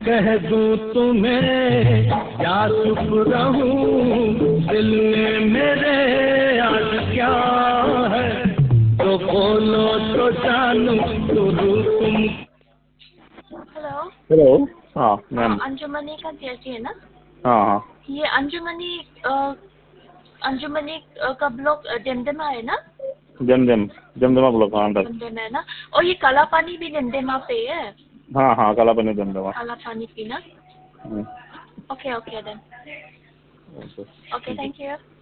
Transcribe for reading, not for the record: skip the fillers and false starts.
कह दूं तुम्हें क्या चुप रहूं, दिल में मेरे आज क्या है, तो बोलो तो जानूं तो तुम। हेलो। हेलो। हाँ मैम। अंजुमनी का जेसी है ना? हाँ हाँ। ये अंजुमनी का ब्लॉक दमदमा है ना? जमजमा ब्लॉक, हाँ अंदर। दमदमा है ना? और ये काला पानी भी दमदमा पे है? हाँ हाँ, काला पानी जमजमा। काला पानी पीना। Okay okay then. Okay. Okay, thank you.